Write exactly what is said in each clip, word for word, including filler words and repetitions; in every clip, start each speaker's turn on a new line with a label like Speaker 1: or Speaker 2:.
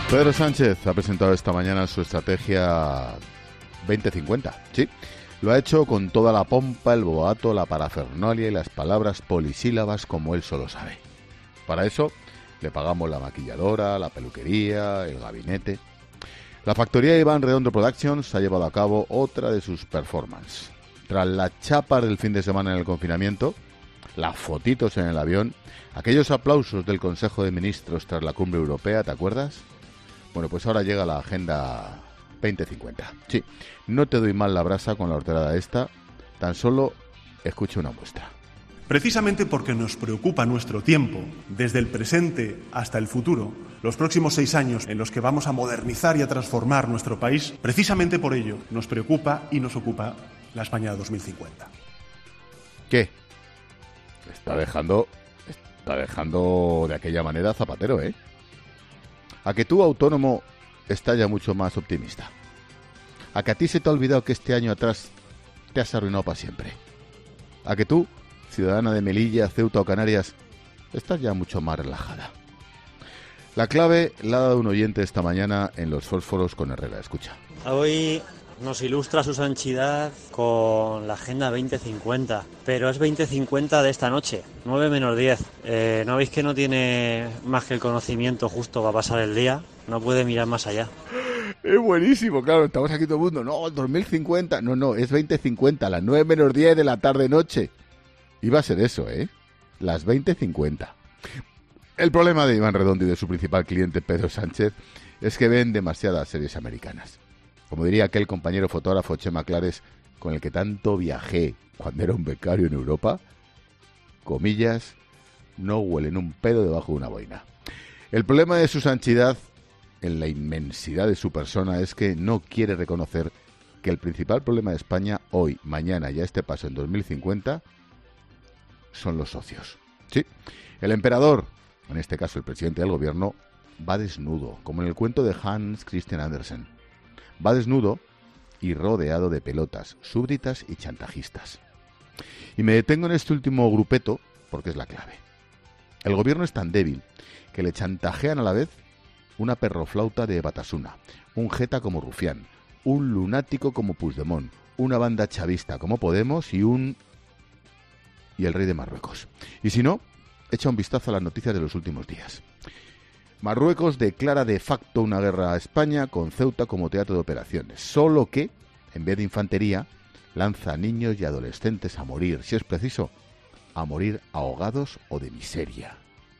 Speaker 1: Pedro Sánchez ha presentado esta mañana su estrategia veinte cincuenta. Sí, lo ha hecho con toda la pompa, el boato, la parafernalia y las palabras polisílabas como él solo sabe. Para eso le pagamos la maquilladora, la peluquería, el gabinete. La factoría Iván Redondo Productions ha llevado a cabo otra de sus performances. Tras las chapas del fin de semana en el confinamiento, las fotitos en el avión, aquellos aplausos del Consejo de Ministros tras la cumbre europea, ¿te acuerdas? Bueno, pues ahora llega la Agenda veinte cincuenta. Sí, no te doy mal la brasa con la horterada esta, tan solo escucha una muestra.
Speaker 2: Precisamente porque nos preocupa nuestro tiempo, desde el presente hasta el futuro, los próximos seis años en los que vamos a modernizar y a transformar nuestro país, precisamente por ello nos preocupa y nos ocupa la España de dos mil cincuenta.
Speaker 1: ¿Qué? Está dejando, está dejando de aquella manera Zapatero, ¿eh? ¿A que tú, autónomo, estás ya mucho más optimista? ¿A que a ti se te ha olvidado que este año atrás te has arruinado para siempre? ¿A que tú, ciudadana de Melilla, Ceuta o Canarias, estás ya mucho más relajada? La clave la ha dado un oyente esta mañana en los fósforos con Herrera. Escucha.
Speaker 3: Hoy nos ilustra su santidad con la Agenda veinte cincuenta, pero es veinte cincuenta de esta noche, nueve menos diez. Eh, ¿No veis que no tiene más que el conocimiento justo para pasar el día? No puede mirar más allá.
Speaker 1: Es buenísimo, claro, estamos aquí todo el mundo. No, dos mil cincuenta, no, no, es veinte cincuenta, las nueve menos diez de la tarde-noche. Iba a ser eso, ¿eh? Las veinte cincuenta. El problema de Iván Redondo y de su principal cliente, Pedro Sánchez, es que ven demasiadas series americanas. Como diría aquel compañero fotógrafo Chema Clares, con el que tanto viajé cuando era un becario en Europa, comillas, no huelen un pedo debajo de una boina. El problema de su santidad, en la inmensidad de su persona, es que no quiere reconocer que el principal problema de España hoy, mañana y a este paso en dos mil cincuenta son los socios. Sí, el emperador, en este caso el presidente del gobierno, va desnudo, como en el cuento de Hans Christian Andersen. Va desnudo y rodeado de pelotas, súbditas y chantajistas. Y me detengo en este último grupeto porque es la clave. El gobierno es tan débil que le chantajean a la vez una perroflauta de Batasuna, un jeta como Rufián, un lunático como Puigdemont, una banda chavista como Podemos y un... y el rey de Marruecos. Y si no, echa un vistazo a las noticias de los últimos días. Marruecos declara de facto una guerra a España con Ceuta como teatro de operaciones, solo que, en vez de infantería, lanza a niños y adolescentes a morir, si es preciso, a morir ahogados o de miseria.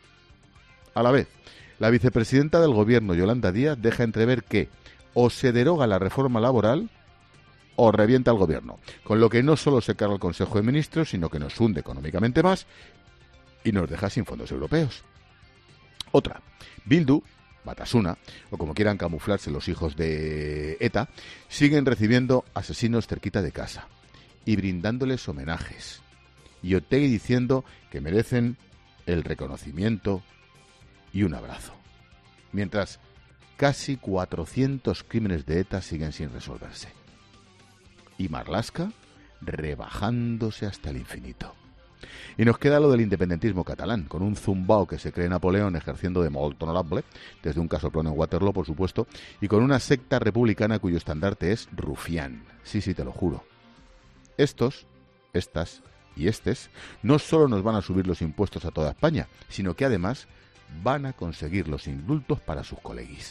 Speaker 1: A la vez, la vicepresidenta del gobierno, Yolanda Díaz, deja entrever que o se deroga la reforma laboral o revienta el gobierno, con lo que no solo se carga el Consejo de Ministros, sino que nos hunde económicamente más y nos deja sin fondos europeos. Otra, Bildu, Batasuna, o como quieran camuflarse los hijos de ETA, siguen recibiendo asesinos cerquita de casa y brindándoles homenajes. Y Otegi diciendo que merecen el reconocimiento y un abrazo. Mientras casi cuatrocientos crímenes de ETA siguen sin resolverse. Y Marlaska rebajándose hasta el infinito. Y nos queda lo del independentismo catalán, con un zumbao que se cree Napoleón ejerciendo de molt honorable, desde un casoplón en Waterloo, por supuesto, y con una secta republicana cuyo estandarte es Rufián. Sí, sí, te lo juro. Estos, estas y estes no solo nos van a subir los impuestos a toda España, sino que además van a conseguir los indultos para sus coleguis.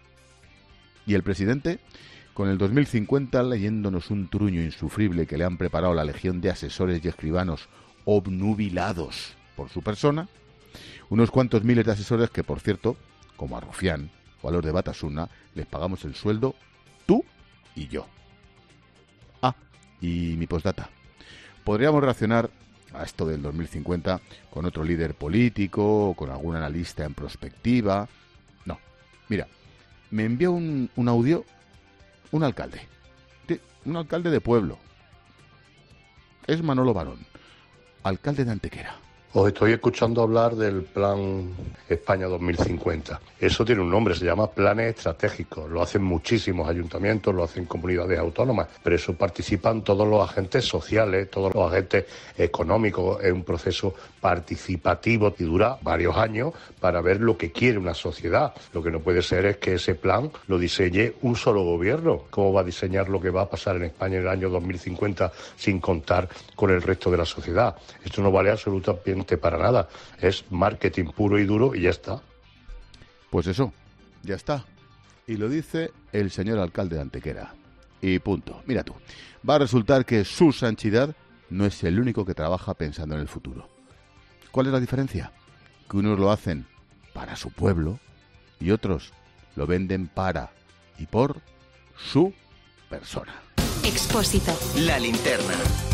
Speaker 1: Y el presidente, con el dos mil cincuenta leyéndonos un truño insufrible que le han preparado la legión de asesores y escribanos obnubilados por su persona, unos cuantos miles de asesores que, por cierto, como a Rufián o a los de Batasuna, les pagamos el sueldo tú y yo. Ah, y mi postdata. Podríamos reaccionar a esto del dos mil cincuenta con otro líder político o con algún analista en prospectiva. No, mira, me envió un, un audio un alcalde, un alcalde de pueblo. Es Manolo Barón, alcalde de Antequera.
Speaker 4: Os estoy escuchando hablar del Plan España dos mil cincuenta. Eso tiene un nombre, se llama Planes Estratégicos. Lo hacen muchísimos ayuntamientos, lo hacen comunidades autónomas, pero eso participan todos los agentes sociales, todos los agentes económicos. Es un proceso participativo y dura varios años para ver lo que quiere una sociedad. Lo que no puede ser es que ese plan lo diseñe un solo gobierno. ¿Cómo va a diseñar lo que va a pasar en España en el año dos mil cincuenta sin contar con el resto de la sociedad? Esto no vale absolutamente para nada, es marketing puro y duro y ya está.
Speaker 1: Pues eso, ya está. Y lo dice el señor alcalde de Antequera. Y punto. Mira tú, va a resultar que su Sanchidad no es el único que trabaja pensando en el futuro. ¿Cuál es la diferencia? Que unos lo hacen para su pueblo y otros lo venden para y por su persona.
Speaker 5: Expósito.
Speaker 6: La linterna.